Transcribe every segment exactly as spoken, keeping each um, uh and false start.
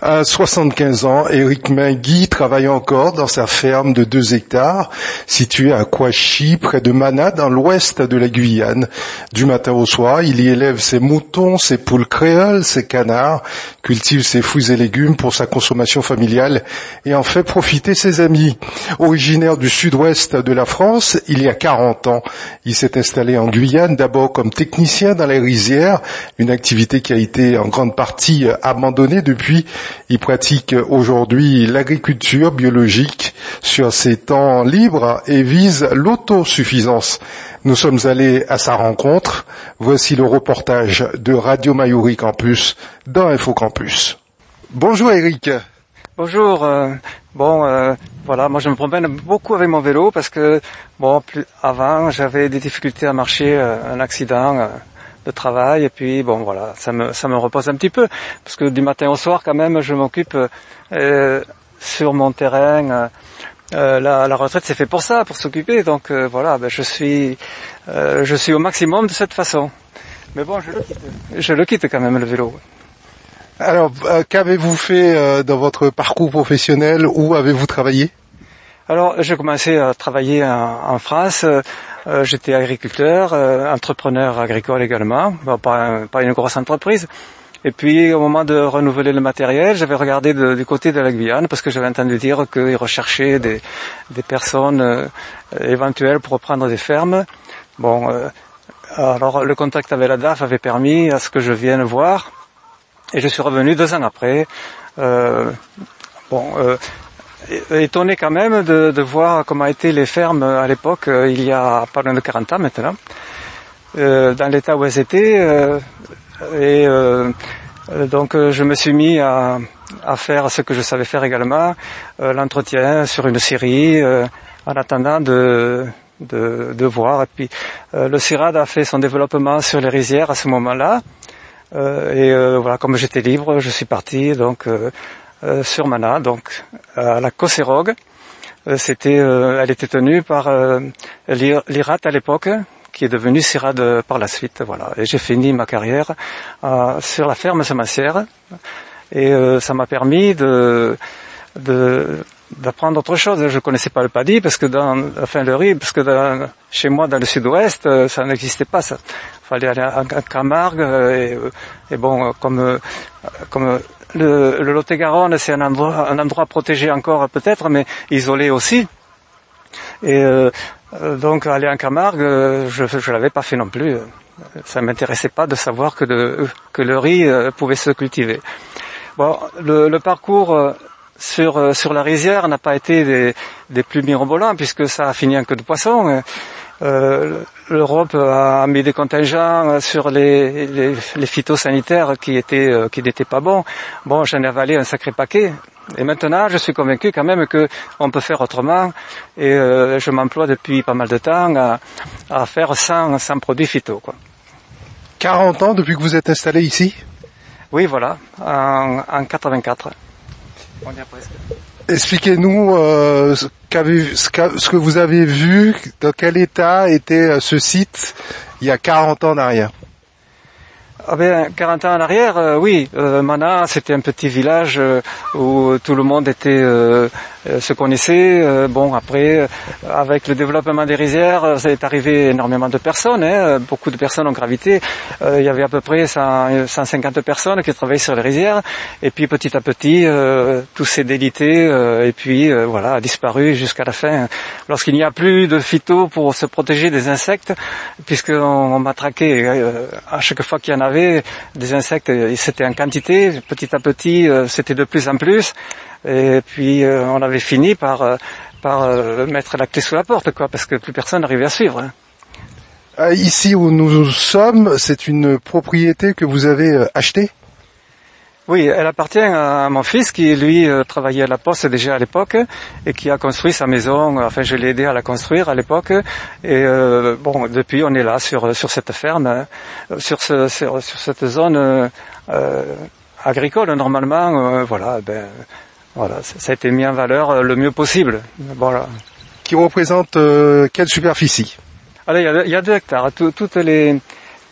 À soixante-quinze ans, Éric Mainguy travaille encore dans sa ferme de deux hectares, située à Kouachi, près de Mana, dans l'ouest de la Guyane. Du matin au soir, il y élève ses moutons, ses poules créoles, ses canards, cultive ses fruits et légumes pour sa consommation familiale et en fait profiter ses amis. Originaire du sud-ouest de la France, il y a quarante ans, il s'est installé en Guyane, d'abord comme technicien dans les rizières, une activité qui a été en grande partie abandonnée depuis. Il pratique aujourd'hui l'agriculture biologique sur ses temps libres et vise l'autosuffisance. Nous sommes allés à sa rencontre. Voici le reportage de Radio Mayuri Campus dans Info Campus. Bonjour Éric. Bonjour. Euh, bon, euh, voilà, moi je me promène beaucoup avec mon vélo parce que bon, plus avant j'avais des difficultés à marcher, euh, un accident. Euh, de travail et puis bon voilà ça me ça me repose un petit peu parce que du matin au soir quand même je m'occupe euh, sur mon terrain euh, euh, la, la retraite c'est fait pour ça pour s'occuper donc euh, voilà ben je suis euh, je suis au maximum de cette façon mais bon je le quitte je le quitte quand même le vélo. Alors euh, qu'avez-vous fait euh, dans votre parcours professionnel? Où avez-vous travaillé? Alors j'ai commencé à travailler en, en France. Euh, j'étais agriculteur, euh, entrepreneur agricole également, bon, pas, un, pas une grosse entreprise. Et puis au moment de renouveler le matériel, j'avais regardé de, du côté de la Guyane parce que j'avais entendu dire qu'ils recherchaient des, des personnes euh, éventuelles pour reprendre des fermes. Bon, euh, alors le contact avec la D A F avait permis à ce que je vienne voir. Et je suis revenu deux ans après. Euh, bon. Euh, Étonné quand même de, de voir comment étaient les fermes à l'époque, euh, il y a pas loin de quarante ans maintenant, euh, dans l'état où elles étaient. Euh, et euh, donc euh, je me suis mis à, à faire ce que je savais faire également, euh, l'entretien sur une scierie, euh, en attendant de, de, de voir. Et puis euh, le CIRAD a fait son développement sur les rizières à ce moment-là. Euh, et euh, voilà, comme j'étais libre, je suis parti donc. Euh, Euh, sur Mana, donc à la Cossérogue. Euh, c'était, euh, elle était tenue par euh, l'I R A T à l'époque, qui est devenu CIRAD par la suite. Voilà. Et j'ai fini ma carrière euh, sur la ferme semencière. Et euh, ça m'a permis de, de d'apprendre autre chose. Je connaissais pas le paddy parce que dans, enfin le riz, parce que dans, chez moi dans le sud-ouest, ça n'existait pas. Ça. Fallait aller à, à Camargue et, et bon, comme comme Le, le Lot-et-Garonne, c'est un endroit, un endroit protégé encore peut-être, mais isolé aussi. Et euh, donc aller en Camargue, je je l'avais pas fait non plus. Ça m'intéressait pas de savoir que, de, que le riz pouvait se cultiver. Bon, le, le parcours sur sur la rizière n'a pas été des, des plus mirobolants puisque ça a fini en queue de poisson. Euh, L'Europe a mis des contingents sur les, les, les phytosanitaires qui étaient euh, qui n'étaient pas bons. Bon, j'en ai avalé un sacré paquet. Et maintenant, je suis convaincu quand même que on peut faire autrement. Et euh, je m'emploie depuis pas mal de temps à, à faire sans, sans produits phyto, quoi. quarante ans depuis que vous êtes installé ici? Oui, voilà, en, en quatre-vingt-quatre. On y est presque. Expliquez-nous euh, ce, ce, ce que vous avez vu, dans quel état était ce site il y a quarante ans en arrière. Ah ben, quarante ans en arrière, euh, oui, euh, Mana, c'était un petit village euh, où tout le monde était euh, euh, se connaissait. Euh, bon, après, euh, avec le développement des rizières, ça est arrivé énormément de personnes. Hein, beaucoup de personnes ont gravité. Euh, il y avait à peu près cent, cent cinquante personnes qui travaillaient sur les rizières. Et puis, petit à petit, euh, tout s'est délité euh, et puis, euh, voilà, a disparu jusqu'à la fin. Lorsqu'il n'y a plus de phyto pour se protéger des insectes, puisqu'on on m'a traqué euh, à chaque fois qu'il y en avait des insectes, c'était en quantité, petit à petit, c'était de plus en plus, et puis on avait fini par par mettre la clé sous la porte, quoi, parce que plus personne n'arrivait à suivre. Ici où nous sommes, c'est une propriété que vous avez achetée? Oui, elle appartient à mon fils qui, lui, travaillait à la Poste déjà à l'époque et qui a construit sa maison. Enfin, je l'ai aidé à la construire à l'époque. Et euh, bon, depuis, on est là sur sur cette ferme, sur ce sur, sur cette zone euh, agricole. Normalement, euh, voilà, ben voilà, ça, ça a été mis en valeur le mieux possible. Voilà. Qui représente euh, quelle superficie? Alors, il y a, il y a deux hectares. Tout, toutes les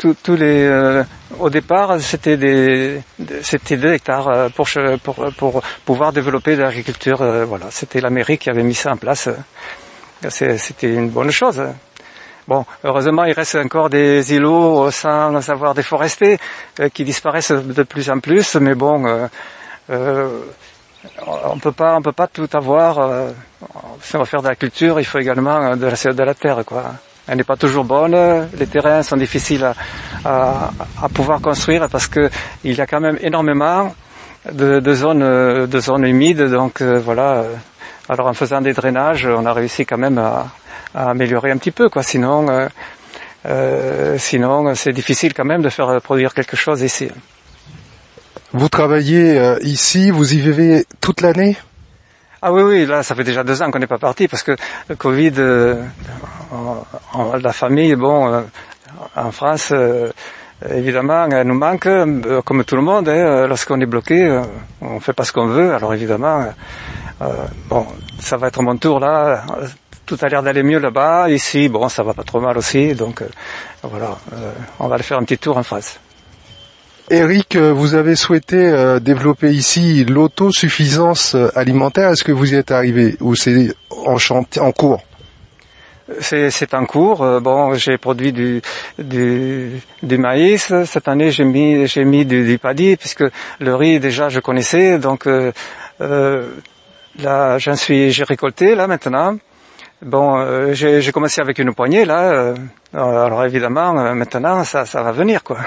tous les, euh, au départ, c'était des, c'était deux hectares pour, pour, pour pouvoir développer de l'agriculture. Euh, voilà, c'était la mairie qui avait mis ça en place. C'est, c'était une bonne chose. Bon, heureusement, il reste encore des îlots sans avoir déforesté euh, qui disparaissent de plus en plus. Mais bon, euh, euh, on peut pas, on peut pas tout avoir. Euh, si on va faire de la culture, il faut également de la, de la terre, quoi. Elle n'est pas toujours bonne. Les terrains sont difficiles à, à, à pouvoir construire parce que il y a quand même énormément de, de zones, de zones humides. Donc euh, voilà. Alors en faisant des drainages, on a réussi quand même à, à améliorer un petit peu, quoi. Sinon, euh, euh, sinon c'est difficile quand même de faire produire quelque chose ici. Vous travaillez euh, ici, vous y vivez toute l'année? Ah oui, oui, là, ça fait déjà deux ans qu'on n'est pas parti parce que le Covid, euh, en, en, la famille, bon, euh, en France, euh, évidemment, elle nous manque, euh, comme tout le monde, hein, lorsqu'on est bloqué, euh, on fait pas ce qu'on veut, alors évidemment, euh, bon, ça va être mon tour là, tout a l'air d'aller mieux là-bas, ici, bon, ça va pas trop mal aussi, donc euh, voilà, euh, on va aller faire un petit tour en France. Eric, vous avez souhaité euh, développer ici l'autosuffisance alimentaire. Est-ce que vous y êtes arrivé ou c'est en chantier, en cours? C'est, c'est en cours. Euh, bon, j'ai produit du, du, du maïs. Cette année, j'ai mis, j'ai mis du, du paddy puisque le riz déjà je connaissais. Donc euh, euh, là, j'en suis, j'ai récolté là maintenant. Bon, euh, j'ai, j'ai commencé avec une poignée là. Euh, alors évidemment, euh, maintenant, ça, ça va venir quoi.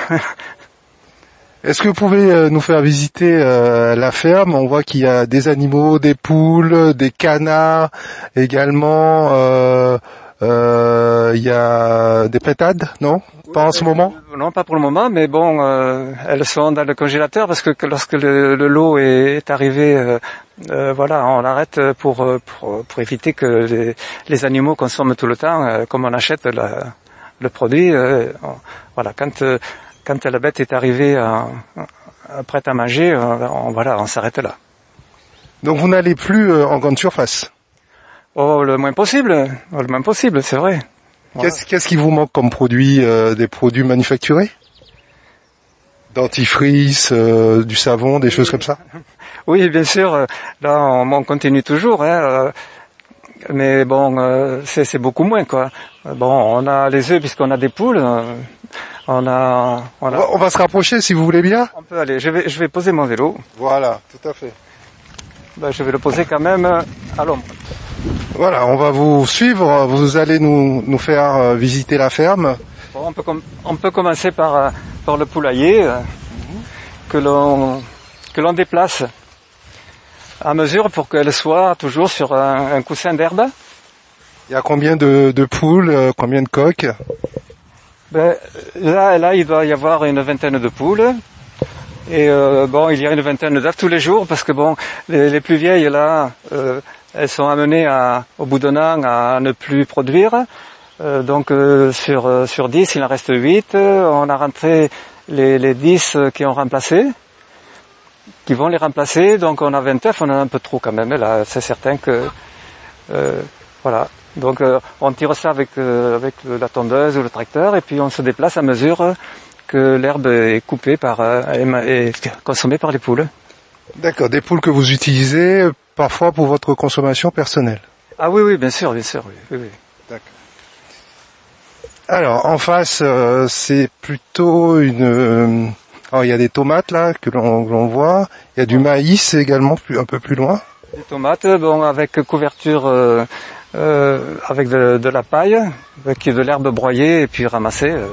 Est-ce que vous pouvez nous faire visiter euh, la ferme? On voit qu'il y a des animaux, des poules, des canards, également euh, euh, il y a des pétades, non? Pas en ce moment? Non, pas pour le moment, mais bon, euh, elles sont dans le congélateur parce que, que lorsque le, le lot est, est arrivé, euh, euh, voilà, on l'arrête pour, pour, pour éviter que les, les animaux consomment tout le temps, euh, comme on achète la, le produit. Euh, on, voilà, quand euh, Quand la bête est arrivée à, à, prête à manger, on, voilà, on s'arrête là. Donc vous n'allez plus en grande surface? Oh, le moins possible, oh, le moins possible, c'est vrai. Voilà. Qu'est-ce, qu'est-ce qui vous manque comme produit, euh, des produits manufacturés? Dentifrice, euh, du savon, des choses comme ça? Oui, bien sûr. Là, on, on continue toujours, hein, mais bon, euh, c'est, c'est beaucoup moins, quoi. Bon, on a les œufs puisqu'on a des poules. Euh, On a, voilà. On va se rapprocher si vous voulez bien. On peut aller. Je vais, je vais poser mon vélo. Voilà, tout à fait. Ben, je vais le poser quand même à l'ombre. Voilà, on va vous suivre. Vous allez nous, nous faire visiter la ferme. Bon, on peut, com- on peut commencer par, par le poulailler euh, mm-hmm. que l'on, que l'on déplace à mesure pour qu'elle soit toujours sur un, un coussin d'herbe. Il y a combien de, de poules, combien de coqs? Ben, là, là, il doit y avoir une vingtaine de poules. Et euh, bon, il y a une vingtaine d'œufs tous les jours parce que bon, les, les plus vieilles là, euh, elles sont amenées à, au bout d'un an à ne plus produire. Euh, donc euh, sur euh, sur dix, il en reste huit. On a rentré les, les dix qui ont remplacé, qui vont les remplacer. Donc on a vingt œufs, on en a un peu trop quand même. Là, c'est certain que euh, voilà. Donc euh, on tire ça avec euh, avec la tondeuse ou le tracteur et puis on se déplace à mesure que l'herbe est coupée par euh, et, et consommée par les poules. D'accord, des poules que vous utilisez parfois pour votre consommation personnelle. Ah oui oui, bien sûr, bien sûr, oui, oui, oui. D'accord. Alors en face, euh, c'est plutôt une. Euh, alors il y a des tomates là que l'on, que l'on voit. Il y a du maïs également plus, un peu plus loin. Des tomates, bon avec couverture. Euh, Euh, avec de, de la paille, avec de l'herbe broyée et puis ramassée. Euh.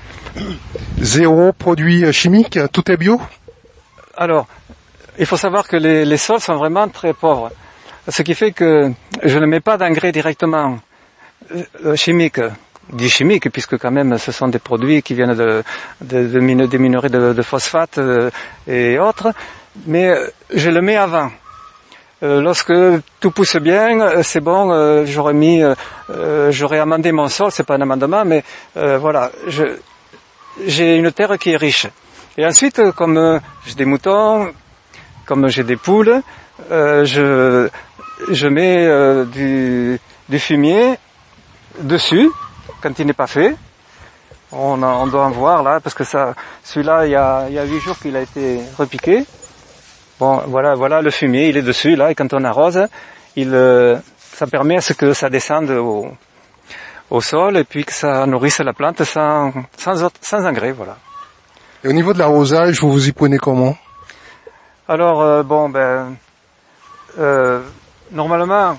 Zéro produit chimique, tout est bio? Alors, il faut savoir que les, les sols sont vraiment très pauvres. Ce qui fait que je ne mets pas d'engrais directement euh, chimiques, dit chimiques, puisque quand même ce sont des produits qui viennent de, de, de mine, des minerais de, de phosphate euh, et autres, mais je le mets avant. Euh, lorsque tout pousse bien, c'est bon. Euh, j'aurais mis, euh, j'aurais amendé mon sol. C'est pas un amendement, mais euh, voilà. Je, j'ai une terre qui est riche. Et ensuite, comme euh, j'ai des moutons, comme j'ai des poules, euh, je, je mets euh, du, du fumier dessus quand il n'est pas fait. On, a, on doit en voir là, parce que ça, celui-là, il y a, il y a huit jours qu'il a été repiqué. Bon, voilà, voilà le fumier, il est dessus là, et quand on arrose, il, euh, ça permet à ce que ça descende au, au sol et puis que ça nourrisse la plante sans, sans, sans engrais, voilà. Et au niveau de l'arrosage, vous vous y prenez comment? Alors, euh, bon, ben, euh, normalement,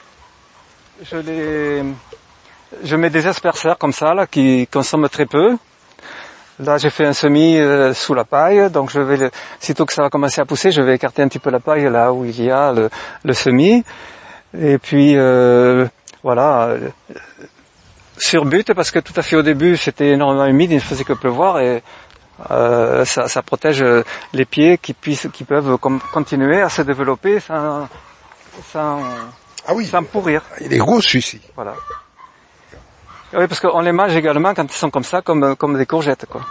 je les, je mets des asperceurs comme ça, là, qui consomment très peu. Là, j'ai fait un semis euh, sous la paille, donc je vais, le, sitôt que ça va commencer à pousser, je vais écarter un petit peu la paille là où il y a le, le semis. Et puis, euh, voilà, euh, sur but, parce que tout à fait au début, c'était énormément humide, il ne faisait que pleuvoir, et euh, ça, ça protège les pieds qui puissent, qui peuvent com- continuer à se développer sans, sans, ah oui. sans pourrir. Il est gros celui-ci. Voilà. Oui, parce qu'on les mange également quand ils sont comme ça, comme, comme des courgettes, quoi.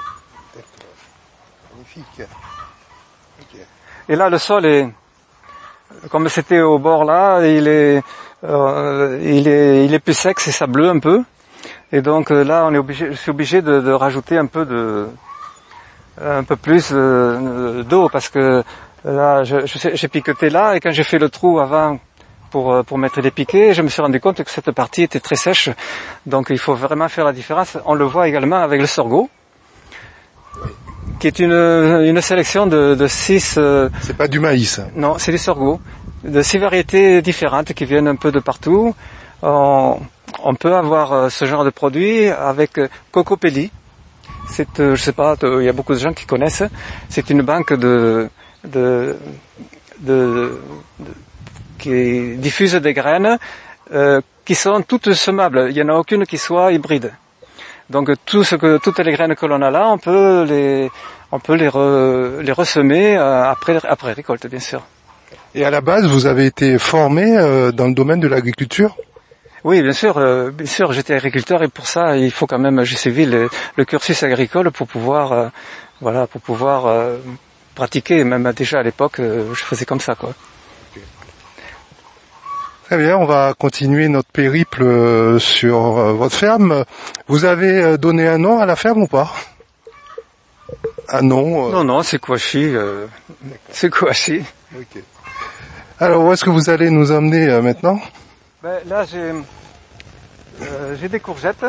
Magnifique. Okay. Et là, le sol est, comme c'était au bord là, il est, euh, il est, il est plus sec, c'est sableux un peu. Et donc là, on est obligé, je suis obligé de, de rajouter un peu de, un peu plus euh, d'eau, parce que là, je, je, j'ai piqueté là, et quand j'ai fait le trou avant pour pour mettre les piquets, je me suis rendu compte que cette partie était très sèche. Donc il faut vraiment faire la différence. On le voit également avec le sorgho, qui est une une sélection de, de six. Euh, c'est pas du maïs. Non, c'est du sorgho, de six variétés différentes qui viennent un peu de partout. On, on peut avoir ce genre de produit avec Cocopelli. C'est, je sais pas, il y a beaucoup de gens qui connaissent. C'est une banque de de de, de qui diffuse des graines euh, qui sont toutes semables. Il n'y en a aucune qui soit hybride. Donc tout ce que toutes les graines que l'on a là, on peut les on peut les re, les ressemer euh, après après récolte, bien sûr. Et à la base, vous avez été formé euh, dans le domaine de l'agriculture? Oui, bien sûr, euh, bien sûr, j'étais agriculteur, et pour ça, il faut quand même, j'ai suivi le, le cursus agricole pour pouvoir euh, voilà, pour pouvoir euh, pratiquer. Même déjà à l'époque, euh, je faisais comme ça, quoi. Très bien, on va continuer notre périple sur votre ferme. Vous avez donné un nom à la ferme ou pas? Un nom euh... Non, non, c'est Kouachi. Euh, c'est Kouachi. Okay. Alors, où est-ce que vous allez nous emmener euh, maintenant? Ben, là, j'ai, euh, j'ai des courgettes.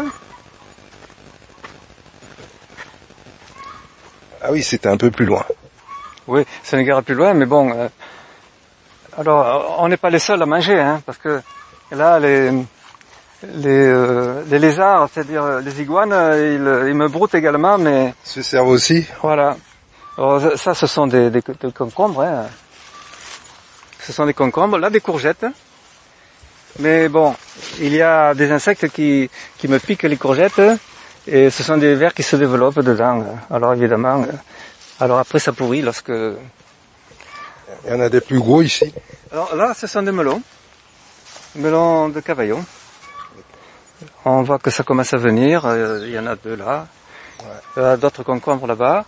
Ah oui, c'était un peu plus loin. Oui, c'est une guerre plus loin, mais bon... Euh, alors, on n'est pas les seuls à manger, hein, parce que là, les les, euh, les lézards, c'est-à-dire les iguanes, ils, ils me broutent également, mais... Se servent aussi. Voilà. Alors, ça, ce sont des, des, des concombres, hein. Ce sont des concombres, là, des courgettes. Mais bon, il y a des insectes qui, qui me piquent les courgettes, et ce sont des vers qui se développent dedans. Alors, évidemment, alors après, ça pourrit lorsque... Il y en a des plus gros ici. Alors là, ce sont des melons. Melons de Cavaillon. On voit que ça commence à venir. Il y en a deux là. Ouais. Il y a d'autres concombres là-bas.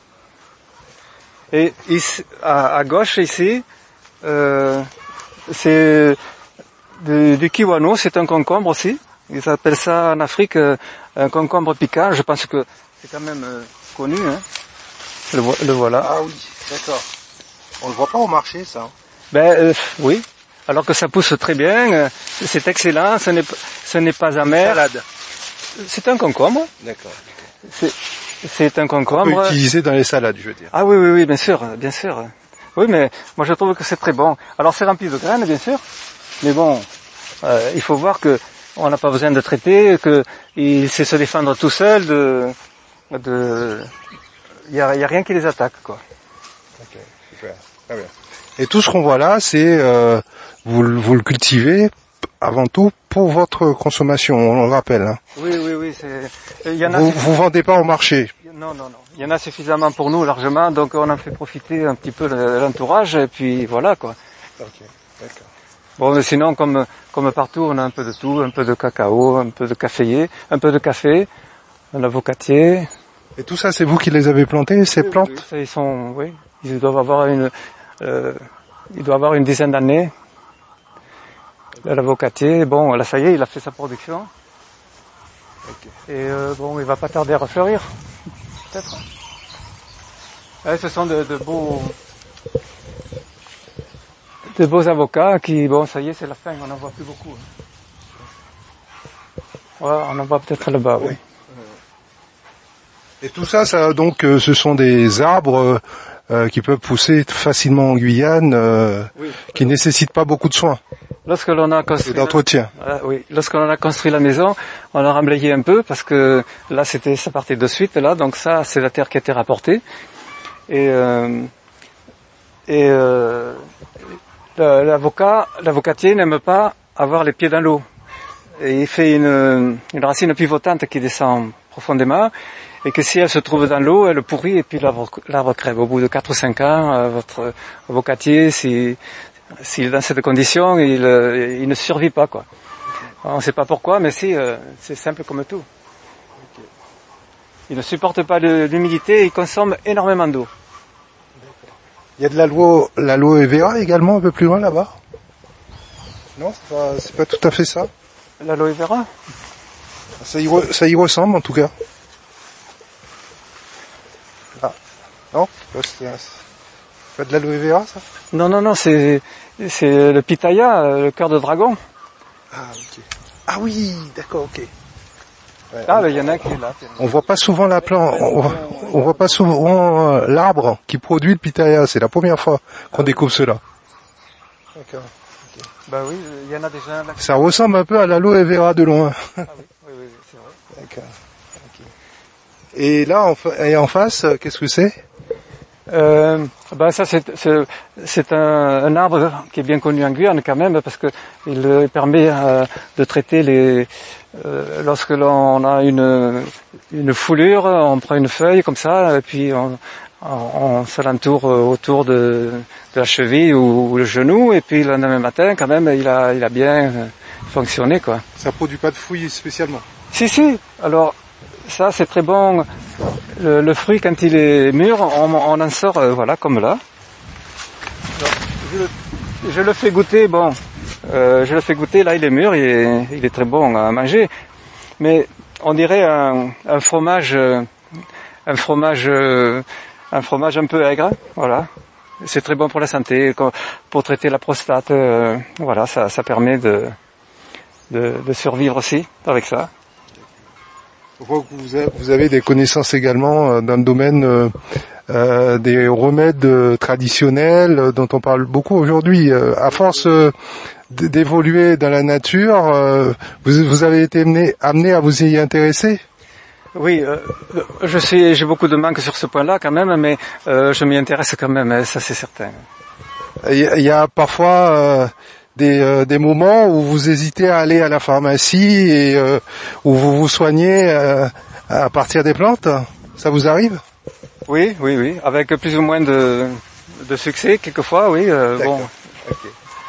Et ici, à, à gauche, ici, euh, c'est du, du kiwano. C'est un concombre aussi. Ils appellent ça en Afrique un concombre piquant. Je pense que c'est quand même euh, connu. Hein. Le, le voilà. Ah oui, d'accord. On le voit pas au marché, ça. Ben euh, oui. Alors que ça pousse très bien, euh, c'est excellent. Ce n'est ce n'est pas amer. Salade. C'est un concombre. D'accord. C'est c'est un concombre. On peut utiliser dans les salades, je veux dire. Ah oui oui oui, bien sûr, bien sûr. Oui, mais moi je trouve que c'est très bon. Alors c'est rempli de graines, bien sûr. Mais bon, euh, il faut voir que on n'a pas besoin de traiter, que il sait se défendre tout seul. De de il y a, y a rien qui les attaque, quoi. Ok, super. Très bien. Et tout ce qu'on voit là, c'est euh, vous, vous le cultivez avant tout pour votre consommation, on le rappelle. Hein. Oui, oui, oui. C'est... Il y en a vous, vous vendez pas au marché? Non, non, non. Il y en a suffisamment pour nous, largement, donc on en fait profiter un petit peu l'entourage, et puis voilà, quoi. Ok, d'accord. Bon, mais sinon, comme comme partout, on a un peu de tout, un peu de cacao, un peu de caféier, un peu de café, un avocatier. Et tout ça, c'est vous qui les avez plantés, ces oui, plantes? Oui, ça, ils sont, oui, ils doivent avoir une, euh, ils doivent avoir une dizaine d'années. L'avocatier, bon, là, ça y est, il a fait sa production. Okay. Et euh, bon, il va pas tarder à refleurir, peut-être. Ouais, ce sont de, de beaux, de beaux avocats qui, bon, ça y est, c'est la fin, on n'en voit plus beaucoup. Hein. Ouais, on en voit peut-être là-bas, oui. oui. Et tout ça, ça donc, euh, ce sont des arbres euh, qui peuvent pousser facilement en Guyane, euh, oui. qui nécessitent pas beaucoup de soins. Lorsque l'on a construit et d'entretien. La... oui, lorsque l'on a construit la maison, on a remblayé un peu parce que là, c'était, ça partait de suite là, donc ça, c'est la terre qui a été rapportée. Et euh, et euh, l'avocat, l'avocatier n'aime pas avoir les pieds dans l'eau. Et il fait une, une racine pivotante qui descend profondément. Et que si elle se trouve dans l'eau, elle pourrit et puis l'arbre, l'arbre crève. Au bout de quatre ou cinq ans, euh, votre avocatier, si, s'il est dans cette condition, il, euh, il ne survit pas, quoi. On ne sait pas pourquoi, mais si, euh, c'est simple comme tout. Il ne supporte pas l'humidité et il consomme énormément d'eau. Il y a de l'aloe, l'aloe vera également un peu plus loin là-bas? Non, c'est pas, c'est pas tout à fait ça. L'aloe vera? Ça y, re, ça y ressemble en tout cas. Non, c'est pas de l'aloe vera, ça? Non, non, non, c'est c'est le pitaya, le cœur de dragon. Ah, ok. Ah oui, d'accord, ok. Ouais, ah, il y en a qui est là. On voit pas souvent la plante, on voit, on voit pas souvent euh, l'arbre qui produit le pitaya. C'est la première fois qu'on ah, découvre cela. D'accord. Okay. Bah oui, il y en a déjà. Là. Ça ressemble un peu à l'aloe vera de loin. Ah oui, oui, oui, c'est vrai. D'accord. Okay. Et là, en, fa- et en face, qu'est-ce que c'est? Euh, ben ça c'est, c'est, c'est un, un arbre qui est bien connu en Guyane quand même parce que il permet euh, de traiter les euh, lorsque l'on a une une foulure, on prend une feuille comme ça et puis on, on, on se l'entoure autour de, de la cheville ou, ou le genou et puis le lendemain matin quand même il a il a bien fonctionné quoi. Ça produit pas de fruits spécialement? Si si. Alors ça c'est très bon. Le, le fruit, quand il est mûr, on, on en sort, euh, voilà, comme là. Je le, je le fais goûter, bon, euh, je le fais goûter, là il est mûr, il est, il est très bon à manger. Mais on dirait un, un fromage, un fromage, un fromage un peu aigre, voilà. C'est très bon pour la santé, pour traiter la prostate, euh, voilà, ça, ça permet de, de, de survivre aussi avec ça. Je vois que vous avez, vous avez des connaissances également dans le domaine euh, euh, des remèdes euh, traditionnels euh, dont on parle beaucoup aujourd'hui. Euh, à force euh, d'évoluer dans la nature, euh, vous, vous avez été amené, amené à vous y intéresser? Oui, euh, je suis, j'ai beaucoup de manque sur ce point-là quand même, mais euh, je m'y intéresse quand même, ça c'est certain. Il y, y a parfois euh, des, euh, des moments où vous hésitez à aller à la pharmacie et euh, où vous vous soignez euh, à partir des plantes. Ça vous arrive? Oui, oui, oui, avec plus ou moins de, de succès quelquefois, oui. Euh, bon. Okay.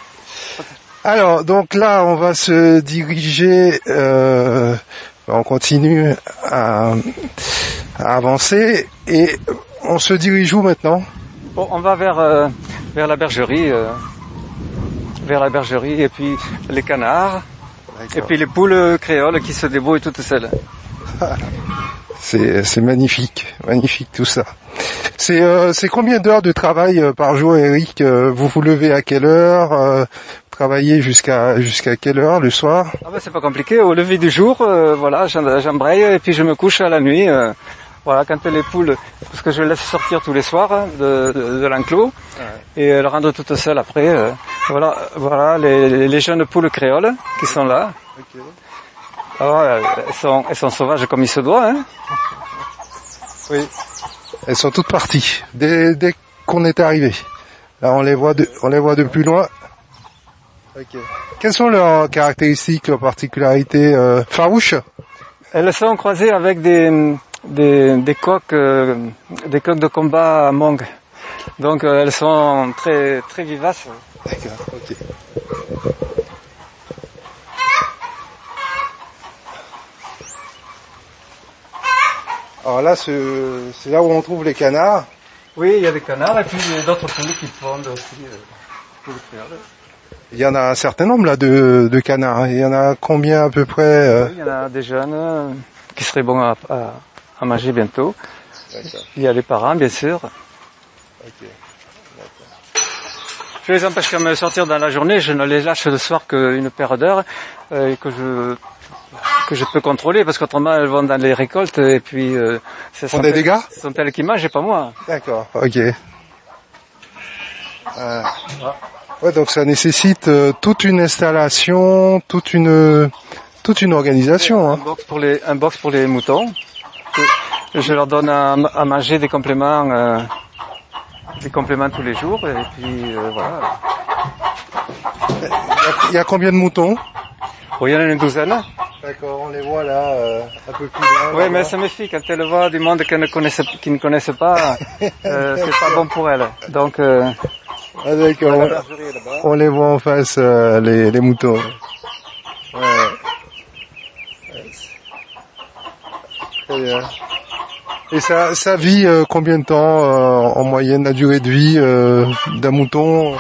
Alors, donc là, on va se diriger. Euh, on continue à, à avancer et on se dirige où maintenant? Bon, on va vers euh, vers la bergerie. Euh... vers la bergerie, et puis les canards, D'accord. Et puis les poules créoles qui se débrouillent toutes seules. C'est, c'est magnifique, magnifique tout ça. C'est, euh, c'est combien d'heures de travail euh, par jour, Eric? euh, Vous vous levez à quelle heure? euh, Vous travaillez jusqu'à jusqu'à quelle heure le soir? Ah ben c'est pas compliqué. Au lever du jour, euh, voilà, j'embraye et puis je me couche à la nuit. Euh, Voilà, quand les poules, parce que je les laisse sortir tous les soirs hein, de, de, de l'enclos ouais. Et elles rentrent toutes seules après. Euh, voilà, voilà les, les jeunes poules créoles qui sont là. Okay. Alors, elles sont, elles sont sauvages comme il se doit. Hein. Oui. Elles sont toutes parties dès, dès qu'on est arrivé. Là, on les voit de, on les voit de plus loin. Okay. Quelles sont leurs caractéristiques, leurs particularités euh, farouches? Elles sont croisées avec des Des, des coqs, euh, des coqs de combat à Mong. Donc euh, elles sont très très vivaces. D'accord, ok. Alors là, c'est, c'est là où on trouve les canards. Oui, il y a des canards et puis il y a d'autres poules qui pondent aussi. Euh, poules créoles. Il y en a un certain nombre là de, de canards. Il y en a combien à peu près euh... Il y en a des jeunes euh, qui seraient bons à, à, à manger bientôt. D'accord. Il y a les parents, bien sûr. Okay. Je les empêche quand même de sortir dans la journée. Je ne les lâche le soir qu'une paire d'heures euh, et que je que je peux contrôler parce qu'autrement elles vont dans les récoltes et puis euh, ce sont des dégâts. Ce sont elles qui mangent et pas moi. D'accord. Ok. Euh... Ouais, donc ça nécessite euh, toute une installation, toute une toute une organisation. Un hein. box pour les un box pour les moutons. Je, je leur donne à, à manger des compléments euh, des compléments tous les jours et puis euh, voilà. Il y a combien de moutons? Oh, il y en a une douzaine. D'accord, on les voit là, euh, un peu plus loin. Oui, mais ça me méfie quand elles voient du monde qu'elles ne connaissent, qui ne connaissent pas, euh, c'est pas bon pour elles. Donc, euh, ah, d'accord, on, on les voit en face, euh, les, les moutons. Ouais. Très bien. Et ça, ça vit euh, combien de temps euh, en moyenne, la durée de vie euh, d'un mouton?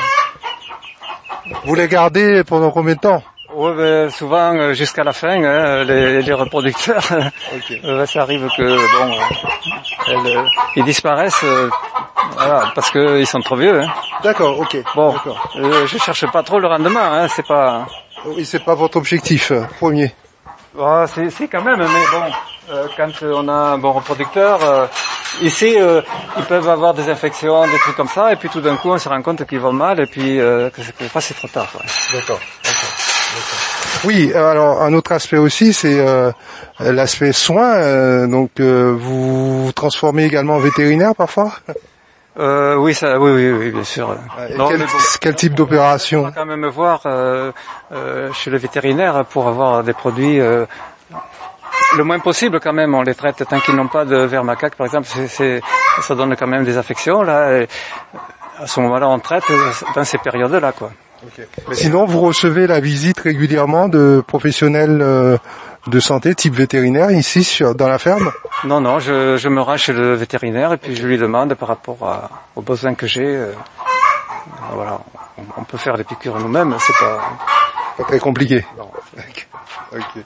Vous les gardez pendant combien de temps? Oui, ben, souvent euh, jusqu'à la fin, hein, les, les reproducteurs, okay. euh, ça arrive que bon, euh, elles, euh, ils disparaissent, euh, voilà, parce que ils sont trop vieux. Hein. D'accord, ok. Bon, euh, je cherche pas trop le rendement, hein, c'est pas. Oui, c'est pas votre objectif euh, premier. Oh, c'est, c'est quand même, mais bon, euh, quand on a un bon reproducteur, euh, ici, euh, ils peuvent avoir des infections, des trucs comme ça, et puis tout d'un coup, on se rend compte qu'ils vont mal, et puis euh, que c'est, que c'est trop tard. Ouais. D'accord, d'accord. Oui, alors un autre aspect aussi, c'est euh, l'aspect soin. Euh, donc, euh, vous vous transformez également en vétérinaire parfois? euh, Oui, ça, oui, oui, oui, bien sûr. Non, quel, bon, quel type d'opération? On va quand même me voir euh, euh, chez le vétérinaire pour avoir des produits euh, le moins possible quand même. On les traite tant qu'ils n'ont pas de ver macaque, par exemple. C'est, c'est, ça donne quand même des affections là. Et à ce moment-là, on traite dans ces périodes-là, quoi. Okay. Sinon, vous recevez la visite régulièrement de professionnels euh, de santé type vétérinaire ici sur, dans la ferme? Non, non, je, je me rends chez le vétérinaire et puis okay. je lui demande par rapport à, aux besoins que j'ai. Euh, voilà, on, on peut faire les piqûres nous-mêmes, c'est pas... Pas très compliqué. Non. Ok.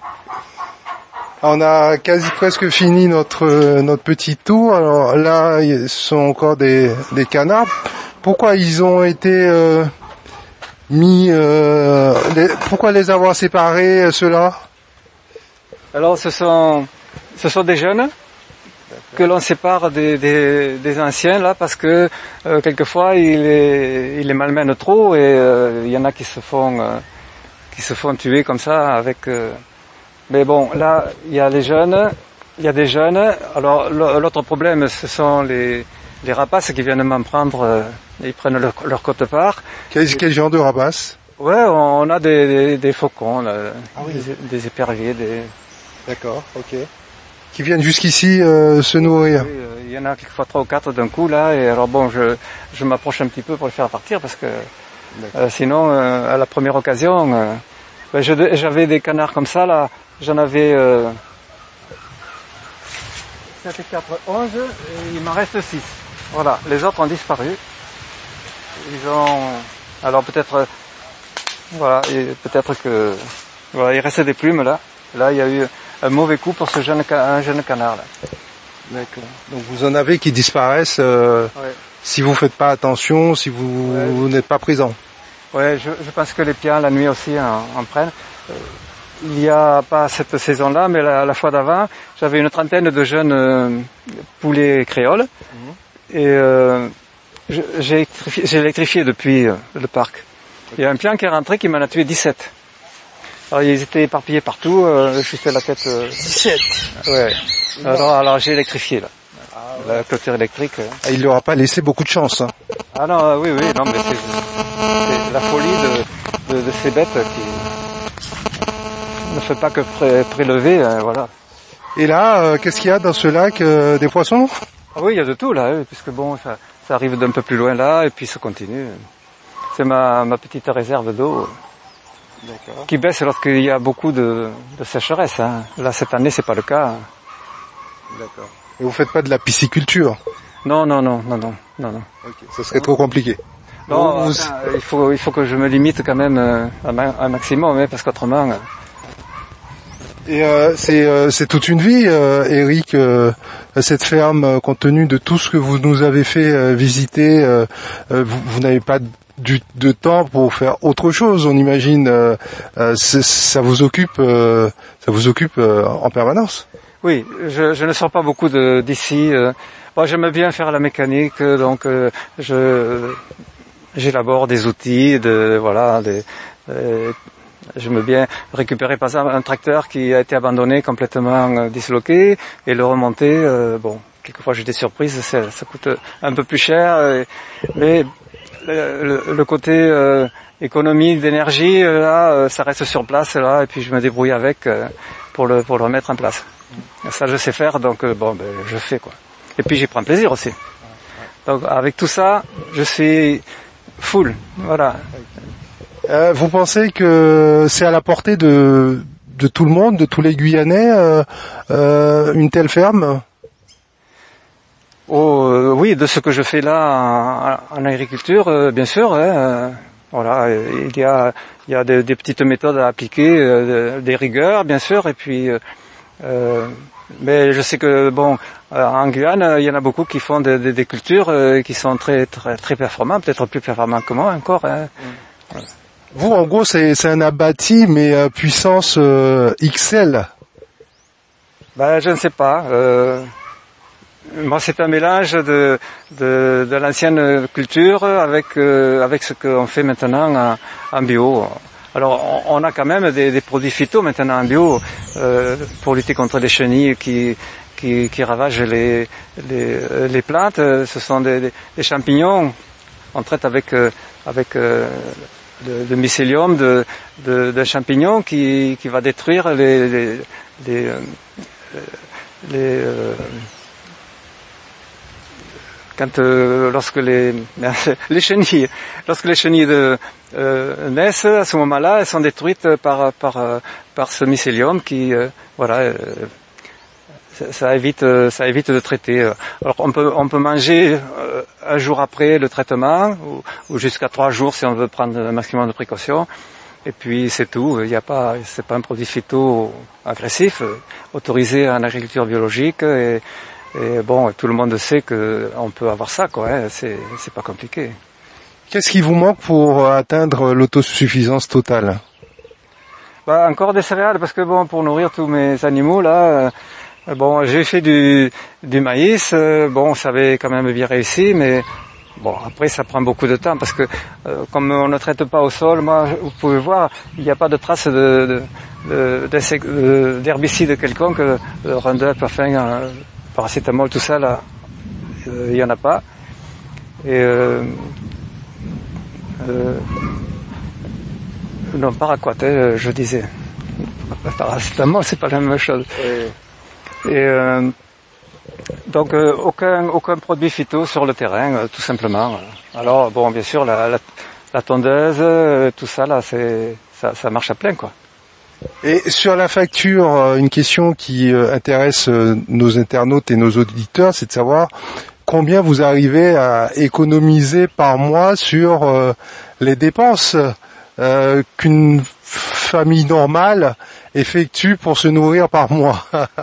On a quasi presque fini notre notre petit tour. Alors là, ce sont encore des des canards. Pourquoi ils ont été euh, mis euh, les, pourquoi les avoir séparés ceux-là? Alors ce sont ce sont des jeunes. D'accord. Que l'on sépare des, des des anciens là parce que euh, quelquefois ils les ils les malmènent trop et euh, il y en a qui se font euh, qui se font tuer comme ça avec euh... mais bon là il y a les jeunes, il y a des jeunes. Alors l'autre problème ce sont les les rapaces qui viennent m'en prendre, euh, ils prennent leur, leur quote-part. Quel, quel genre de rapaces? Ouais, on a des, des, des faucons, là, ah oui. des, des éperviers, des... D'accord, ok. Qui viennent jusqu'ici euh, se nourrir. Oui, euh, il y en a quelquefois trois ou quatre d'un coup, là, et alors bon, je, je m'approche un petit peu pour les faire partir, parce que euh, sinon, euh, à la première occasion, euh, ben, je, j'avais des canards comme ça, là, j'en avais... Euh, sept et quatre, onze, et il m'en reste six. Voilà, les autres ont disparu. Ils ont, alors peut-être, voilà, et peut-être que, voilà, il restait des plumes là. Là, il y a eu un mauvais coup pour ce jeune, un jeune canard là. D'accord. Donc vous en avez qui disparaissent euh, ouais. Si vous faites pas attention, si vous, ouais. vous n'êtes pas présent. Ouais, je, je pense que les piens la nuit aussi en, en prennent. Euh, il y a pas cette saison-là, mais la, la fois d'avant, j'avais une trentaine de jeunes euh, poulets créoles. Mmh. Et euh, j'ai électrifié, j'ai électrifié depuis euh, le parc. Okay. Il y a un pian qui est rentré qui m'en a tué dix-sept. Alors ils étaient éparpillés partout, euh, je fais la tête... Euh... dix-sept Ouais. Alors, alors j'ai électrifié là. Ah, ouais. La clôture électrique. Euh... Ah, il leur a pas laissé beaucoup de chance. Hein. Ah non, euh, oui, oui, non, mais c'est, c'est la folie de, de, de ces bêtes qui ne fait pas que pré- prélever, euh, voilà. Et là, euh, qu'est-ce qu'il y a dans ce lac? euh, Des poissons? Ah oui, il y a de tout là, puisque bon, ça, ça arrive d'un peu plus loin là, et puis ça continue. C'est ma, ma petite réserve d'eau. D'accord. Qui baisse lorsqu'il y a beaucoup de, de sécheresse. Hein. Là, cette année, c'est pas le cas. D'accord. Et vous faites pas de la pisciculture? Non, non, non, non, non, non, non. Okay. Ça serait trop compliqué. Non, vous... enfin, il faut il faut que je me limite quand même euh, à un maximum, hein, parce qu'autrement. Euh... Et euh, c'est euh, c'est toute une vie, euh, Eric, euh, cette ferme, euh, compte tenu de tout ce que vous nous avez fait euh, visiter, euh, euh, vous, vous n'avez pas du, de temps pour faire autre chose, on imagine. Euh, euh, ça vous occupe, euh, ça vous occupe euh, en permanence. Oui, je, je ne sors pas beaucoup de, d'ici. Euh, moi, j'aime bien faire la mécanique, donc euh, je j'élabore des outils, de voilà, des, euh, j'aime bien récupérer par exemple un tracteur qui a été abandonné, complètement euh, disloqué, et le remonter. Euh, bon, quelquefois j'ai des surprises, ça, ça coûte un peu plus cher, et, mais le, le côté euh, économie d'énergie, là, euh, ça reste sur place là, et puis je me débrouille avec euh, pour le pour le remettre en place. Ça, je sais faire, donc euh, bon, ben je fais quoi. Et puis j'y prends plaisir aussi. Donc avec tout ça, je suis full, voilà. Euh, vous pensez que c'est à la portée de de tout le monde, de tous les Guyanais, euh, euh, une telle ferme? Oh euh, oui, de ce que je fais là en, en agriculture, euh, bien sûr. Hein, euh, voilà, il y a il y a des, des petites méthodes à appliquer, euh, des rigueurs, bien sûr, et puis. Euh, euh, mais je sais que bon, euh, en Guyane, il y en a beaucoup qui font des, des, des cultures euh, qui sont très très très performantes, peut-être plus performantes que moi encore. Hein. Mm. Voilà. Vous, en gros, c'est, c'est un abattis, mais euh, puissance euh, X L. Ben, je ne sais pas. Euh, moi, c'est un mélange de de, de l'ancienne culture avec euh, avec ce qu'on fait maintenant en, en bio. Alors, on, on a quand même des, des produits phyto maintenant en bio euh, pour lutter contre les chenilles qui qui, qui ravagent les, les les plantes. Ce sont des, des, des champignons. On traite avec euh, avec euh, de, de mycélium, de, de, de champignons qui, qui va détruire les, les, les, euh, les euh, quand euh, lorsque les les chenilles, lorsque les chenilles de, euh, naissent, à ce moment-là, elles sont détruites par par par ce mycélium qui euh, voilà. Euh, Ça, ça évite, ça évite de traiter. Alors on peut, on peut manger euh, un jour après le traitement, ou, ou jusqu'à trois jours si on veut prendre un maximum de précautions. Et puis c'est tout. Il n'y a pas, c'est pas un produit phyto agressif, euh, autorisé en agriculture biologique. Et, et bon, tout le monde sait que on peut avoir ça, quoi. Hein, c'est, c'est pas compliqué. Qu'est-ce qui vous manque pour atteindre l'autosuffisance totale? Bah encore des céréales, parce que bon, pour nourrir tous mes animaux là. Euh, Bon, j'ai fait du, du maïs, euh, bon, ça avait quand même bien réussi, mais bon, après ça prend beaucoup de temps parce que euh, comme on ne traite pas au sol, moi, vous pouvez voir, il n'y a pas de trace de, de, de, d'herbicide quelconque, le Roundup, enfin, euh, paracétamol, tout ça, là, euh, il n'y en a pas. Et euh, euh, non, paraquat, hein, je disais. Paracétamol, c'est pas la même chose. Et, Et euh, donc euh, aucun aucun produit phyto sur le terrain, euh, tout simplement. Alors bon, bien sûr la la, la tondeuse, euh, tout ça là, c'est ça, ça marche à plein quoi. Et sur la facture, une question qui euh, intéresse euh, nos internautes et nos auditeurs, c'est de savoir combien vous arrivez à économiser par mois sur euh, les dépenses euh, qu'une famille normale effectue pour se nourrir par mois.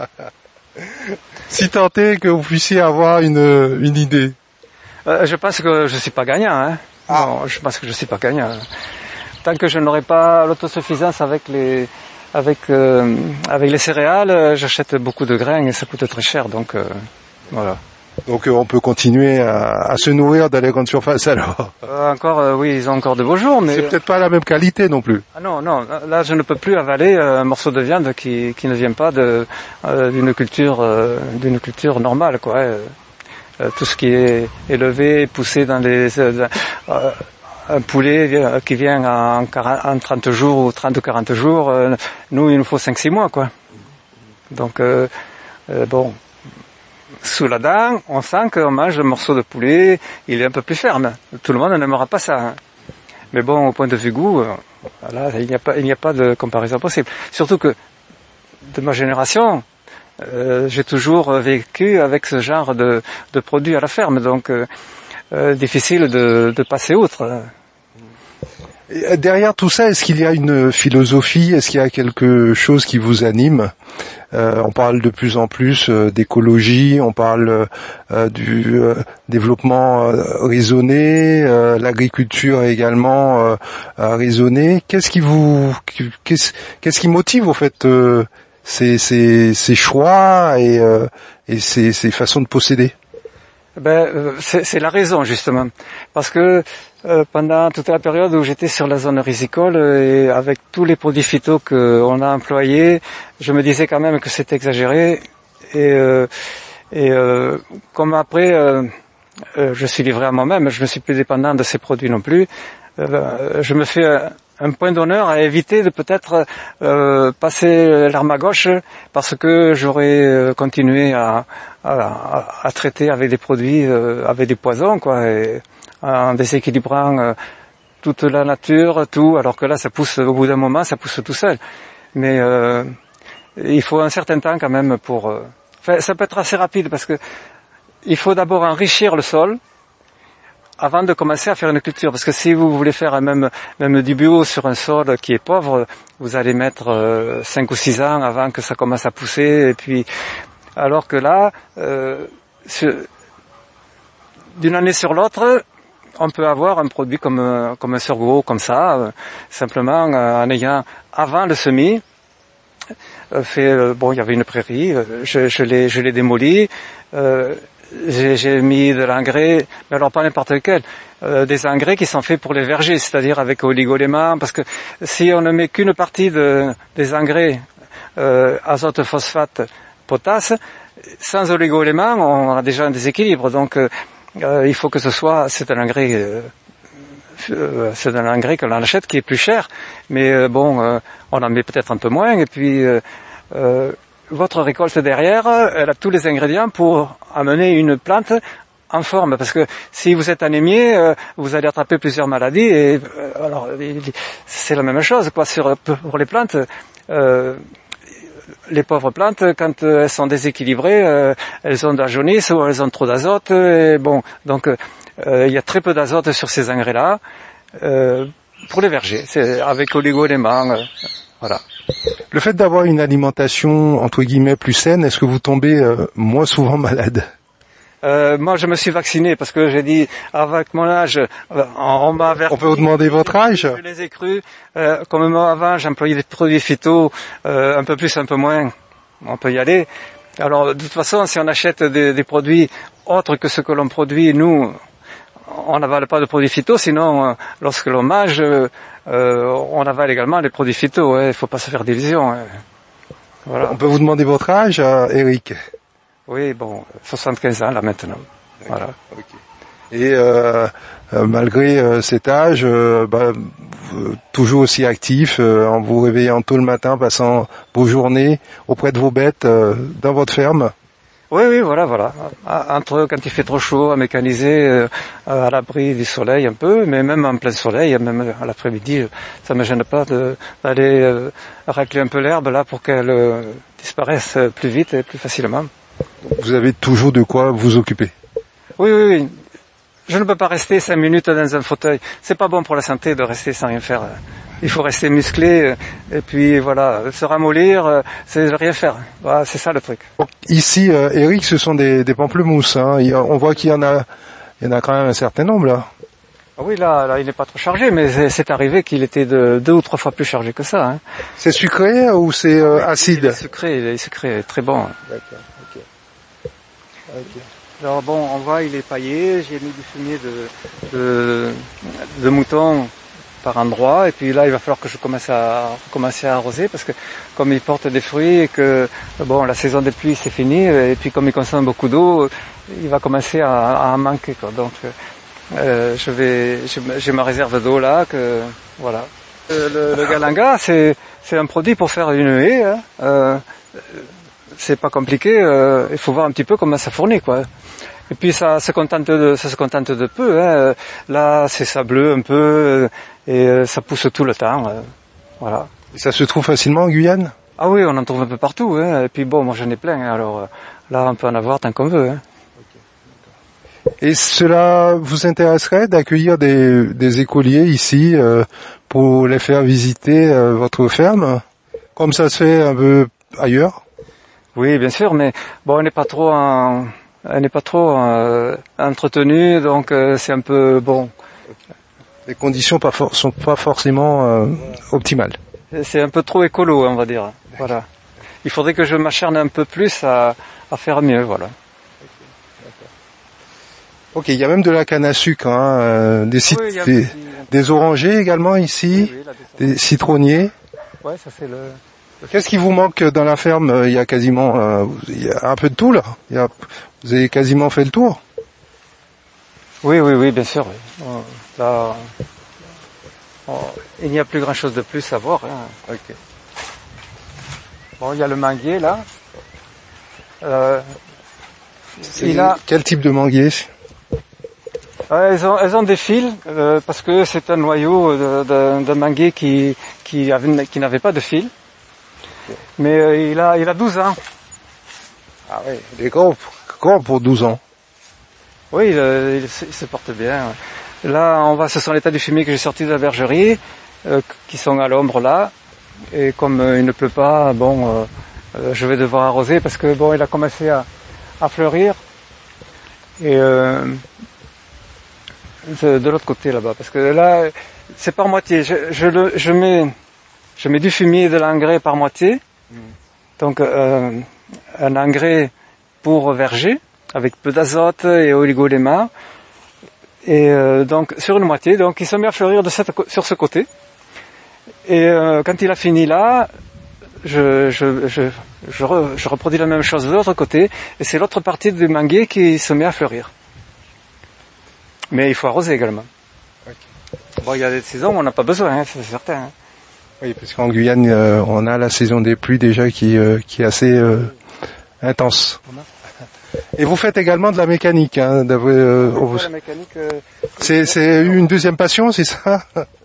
Si tant est que vous puissiez avoir une, une idée. Euh, je pense que je suis pas gagnant. Hein. Ah. Non, je pense que je suis pas gagnant. Tant que je n'aurai pas l'autosuffisance avec les avec euh, avec les céréales, j'achète beaucoup de grains et ça coûte très cher. Donc euh, voilà. Donc euh, on peut continuer à, à se nourrir dans les grandes surfaces alors. Euh, encore, euh, oui, ils ont encore de beaux jours, mais c'est peut-être pas la même qualité non plus. Ah non, non, là je ne peux plus avaler un morceau de viande qui qui ne vient pas de euh, d'une culture euh, d'une culture normale, quoi. Euh, tout ce qui est élevé, poussé dans les euh, euh, un poulet qui vient en, en trente jours ou trente ou quarante jours, euh, nous il nous faut cinq six mois, quoi. Donc euh, euh, bon. Sous la dent, on sent qu'on mange un morceau de poulet, il est un peu plus ferme. Tout le monde n'aimera pas ça. Hein. Mais bon, au point de vue goût, là, il n'y a pas, il n'y a pas de comparaison possible. Surtout que, de ma génération, euh, j'ai toujours vécu avec ce genre de, de produits à la ferme. Donc, euh, euh, difficile de, de passer outre. Et derrière tout ça, est-ce qu'il y a une philosophie? Est-ce qu'il y a quelque chose qui vous anime? euh, On parle de plus en plus euh, d'écologie, on parle euh, du euh, développement euh, raisonné, euh, l'agriculture également euh, raisonnée. Qu'est-ce qui vous, qu'est-ce, qu'est-ce qui motive au fait euh, ces, ces, ces choix et, euh, et ces, ces façons de posséder? Ben, c'est, c'est la raison justement, parce que euh, pendant toute la période où j'étais sur la zone risicole et avec tous les produits phyto qu'on a employés, je me disais quand même que c'était exagéré. Et, euh, et euh, comme après, euh, euh, je suis livré à moi-même, je ne suis plus dépendant de ces produits non plus. Euh, je me fais un, un point d'honneur à éviter de peut-être euh, passer l'arme à gauche, parce que j'aurais continué à, à, à traiter avec des produits, euh, avec des poisons, quoi, et en déséquilibrant euh, toute la nature, tout, alors que là, ça pousse au bout d'un moment, ça pousse tout seul. Mais euh, il faut un certain temps quand même pour. Euh, enfin, ça peut être assez rapide parce que il faut d'abord enrichir le sol avant de commencer à faire une culture, parce que si vous voulez faire même même du bio sur un sol qui est pauvre, vous allez mettre euh, cinq ou six ans avant que ça commence à pousser, et puis alors que là, euh, sur, d'une année sur l'autre, on peut avoir un produit comme comme un sorgho comme ça, euh, simplement euh, en ayant avant le semis euh, fait euh, bon, il y avait une prairie, euh, je, je l'ai je l'ai démoli. Euh, J'ai, j'ai mis de l'engrais, mais alors pas n'importe lequel, euh, des engrais qui sont faits pour les vergers, c'est-à-dire avec oligoéléments, parce que si on ne met qu'une partie de, des engrais, euh, azote, phosphate, potasse, sans oligoéléments, on a déjà un déséquilibre. Donc euh, euh, il faut que ce soit, c'est un engrais, euh, euh, c'est un engrais que l'on achète qui est plus cher, mais euh, bon, euh, on en met peut-être un peu moins, et puis euh, euh, votre récolte derrière, elle a tous les ingrédients pour amener une plante en forme. Parce que si vous êtes anémié, euh, vous allez attraper plusieurs maladies. Et euh, alors, c'est la même chose, quoi. Sur, pour les plantes, euh, les pauvres plantes, quand elles sont déséquilibrées, euh, elles ont de la jaunisse ou elles ont trop d'azote. Et bon, donc euh, il y a très peu d'azote sur ces engrais-là euh, pour les vergers. C'est avec oligo-éléments. Euh, voilà. Le fait d'avoir une alimentation entre guillemets plus saine, est-ce que vous tombez euh, moins souvent malade? euh, Moi, je me suis vacciné parce que j'ai dit, avec mon âge, on, on m'a averti. On peut vous demander votre âge? Je les ai crus. Euh, comme moi avant, j'employais des produits phyto, euh, un peu plus, un peu moins. On peut y aller. Alors, de toute façon, si on achète des, des produits autres que ce que l'on produit, nous, on n'avale pas de produits phyto. Sinon, euh, lorsque l'on mange, euh, Euh, on avale également les produits phyto, il ouais, faut pas se faire d'illusions. Ouais. Voilà. On peut vous demander votre âge, euh, Eric? Oui, bon, soixante-quinze ans là maintenant. Voilà. Okay. Et euh, euh, malgré euh, cet âge, euh, bah, euh, toujours aussi actif, euh, en vous réveillant tôt le matin, passant vos journées auprès de vos bêtes euh, dans votre ferme? Oui, oui, voilà, voilà. Entre quand il fait trop chaud, à mécaniser, euh, à l'abri du soleil un peu, mais même en plein soleil, même à l'après-midi, ça me gêne pas de, d'aller euh, racler un peu l'herbe là pour qu'elle euh, disparaisse plus vite et plus facilement. Vous avez toujours de quoi vous occuper? Oui, oui, oui. Je ne peux pas rester cinq minutes dans un fauteuil. C'est pas bon pour la santé de rester sans rien faire. Il faut rester musclé, et puis voilà, se ramollir, c'est de rien faire. Voilà, c'est ça le truc. Ici, euh, Eric, ce sont des, des pamplemousses. Hein. Il, on voit qu'il y en a, il y en a quand même un certain nombre là. Ah oui, là, là, il n'est pas trop chargé, mais c'est, c'est arrivé qu'il était de deux ou trois fois plus chargé que ça. Hein. C'est sucré ou c'est euh, acide? Il est sucré, il est sucré, très bon. D'accord. Ok. Ok. Alors bon, on voit, il est paillé. J'ai mis du fumier de, de, de mouton par endroit, et puis là il va falloir que je commence à commencer à arroser, parce que comme il porte des fruits et que bon, la saison des pluies c'est fini, et puis comme il consomme beaucoup d'eau, il va commencer à, à en manquer, quoi. Donc euh, je vais j'ai ma réserve d'eau là, que voilà. Le, le galanga, c'est c'est un produit pour faire une haie, hein. Euh, c'est pas compliqué, euh, il faut voir un petit peu comment ça fournit, quoi. Et puis ça se contente de, ça se contente de peu. Hein. Là, c'est sableux un peu et ça pousse tout le temps. Voilà. Et ça se trouve facilement en Guyane? Ah oui, on en trouve un peu partout. Hein. Et puis bon, moi j'en ai plein. Hein. Alors là, on peut en avoir tant qu'on veut. Hein. Et cela vous intéresserait d'accueillir des, des écoliers ici euh, pour les faire visiter euh, votre ferme, comme ça se fait un peu ailleurs? Oui, bien sûr, mais bon, on n'est pas trop, en, on n'est pas trop euh, entretenu, donc euh, c'est un peu bon. Les conditions pas for- sont pas forcément euh, optimales. C'est un peu trop écolo, on va dire. Voilà. Il faudrait que je m'acharne un peu plus à, à faire mieux, voilà. Ok, il y a même de la canne à sucre, hein, euh, des, cit- Oui, il y a des, petit- des orangers également ici, Oui, oui, là, des- des citronniers. Ouais, ça c'est le. Qu'est-ce qui vous manque dans la ferme? Il y a quasiment, euh, il y a un peu de tout là. Il y a, vous avez quasiment fait le tour. Oui, oui, oui, bien sûr. Oui. Oh, là, oh, il n'y a plus grand-chose de plus à voir. Hein. Ok. Bon, il y a le manguier là. Euh, C'est il a. Quel type de manguier? Ouais, elles ont, elles ont des fils euh, parce que c'est un noyau de, de, de manguier qui qui, avait, qui n'avait pas de fil. Mais euh, il a il a douze ans. Ah oui, il est grand, grand pour douze ans. Oui, il, il, il se porte bien. Là, on va, ce sont les tas de fumier que j'ai sortis de la bergerie, euh, qui sont à l'ombre là. Et comme euh, il ne pleut pas, bon, euh, euh, je vais devoir arroser parce que bon, il a commencé à, à fleurir. Et euh, de, de l'autre côté là-bas, parce que là, c'est par moitié. Je, je, le, je mets, je mets du fumier et de l'engrais par moitié. Mmh. Donc euh, un engrais pour verger, avec peu d'azote et oligoléma. Et euh, donc sur une moitié, donc il se met à fleurir de cette, sur ce côté. Et euh, quand il a fini là, je, je, je, je, re, je reproduis la même chose de l'autre côté, et c'est l'autre partie du manguier qui se met à fleurir. Mais il faut arroser également. Okay. Bon, il y a des saisons où on n'a pas besoin, hein, c'est certain. Hein. Oui, parce qu'en Guyane, euh, on a la saison des pluies déjà qui, euh, qui est assez euh, intense. Et vous faites également de la mécanique, hein, d'avoir, euh, oui, vous... la mécanique. Euh... C'est, c'est une deuxième passion, c'est ça?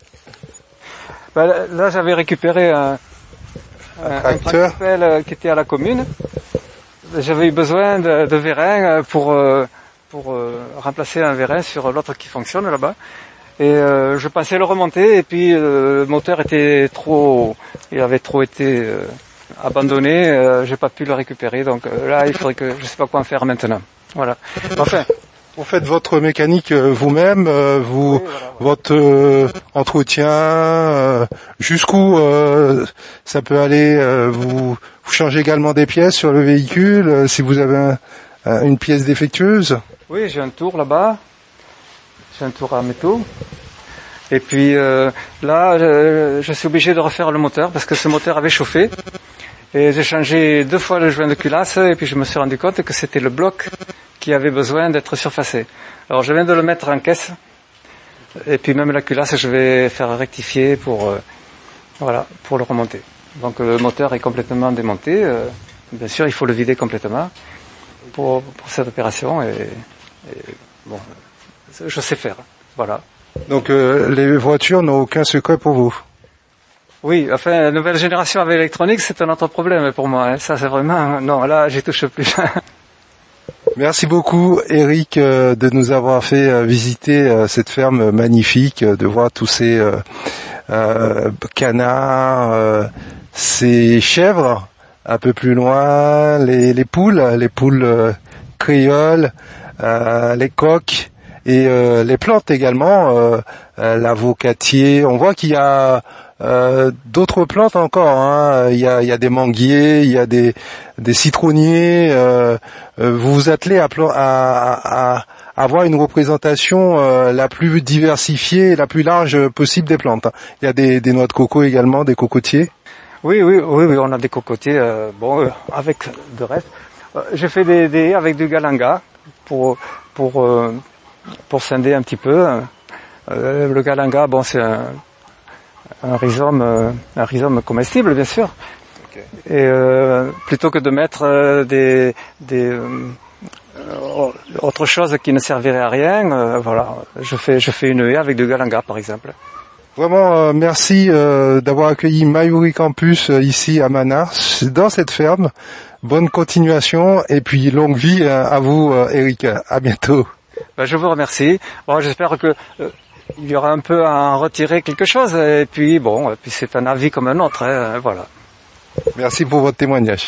Ben, là, là, j'avais récupéré un, un, un tracteur qui était à la commune. J'avais eu besoin de, de vérin pour euh, pour euh, remplacer un vérin sur l'autre qui fonctionne là-bas. Et euh, je pensais le remonter, et puis euh, le moteur était trop, il avait trop été euh, abandonné. Euh, j'ai pas pu le récupérer, donc euh, là, il faudrait que je sais pas quoi en faire maintenant. Voilà. Enfin. Vous faites votre mécanique euh, vous-même, euh, vous, oui, voilà, voilà. votre euh, entretien, euh, jusqu'où euh, ça peut aller. Euh, vous, vous changez également des pièces sur le véhicule euh, si vous avez un, un, une pièce défectueuse. Oui, j'ai un tour là-bas, j'ai un tour à métaux. Et puis euh, là, je, je suis obligé de refaire le moteur parce que ce moteur avait chauffé. Et j'ai changé deux fois le joint de culasse, et puis je me suis rendu compte que c'était le bloc qui avait besoin d'être surfacé. Alors je viens de le mettre en caisse, et puis même la culasse je vais faire rectifier pour euh, voilà pour le remonter. Donc le moteur est complètement démonté. Euh, bien sûr, il faut le vider complètement pour, pour cette opération. Et, et bon, je sais faire. Voilà. Donc euh, les voitures n'ont aucun secret pour vous? Oui, enfin, la nouvelle génération avec l'électronique, c'est un autre problème pour moi. Hein. Ça, c'est vraiment... Non, là, j'y touche plus. Merci beaucoup, Eric, euh, de nous avoir fait euh, visiter euh, cette ferme magnifique, euh, de voir tous ces euh, euh, canards, euh, ces chèvres, un peu plus loin, les, les poules, les poules euh, créoles, euh, les coqs et euh, les plantes également, euh, euh, l'avocatier. On voit qu'il y a... Euh, d'autres plantes encore, hein. Il y a, il y a des manguiers, il y a des, des citronniers. Euh, euh, vous vous attelez à, à, à avoir une représentation euh, la plus diversifiée et la plus large possible des plantes. Il y a des, des noix de coco également, des cocotiers. Oui, oui, oui, oui, on a des cocotiers. Euh, bon, euh, avec de reste, euh, j'ai fait des, des avec du galanga pour pour euh, pour scinder un petit peu. Euh, le galanga, bon, c'est un un rhizome, euh, un rhizome comestible, bien sûr. Okay. Et euh, plutôt que de mettre euh, des, des euh, autre chose qui ne servirait à rien, euh, voilà, je fais, je fais une haie avec du galanga, par exemple. Vraiment, euh, merci euh, d'avoir accueilli Mayuri Campus euh, ici à Manars, dans cette ferme. Bonne continuation et puis longue vie euh, à vous, euh, Eric. À bientôt. Ben, je vous remercie. Bon, j'espère que euh, il y aura un peu à en retirer quelque chose. Et puis bon, et puis c'est un avis comme un autre. Hein, voilà. Merci pour votre témoignage.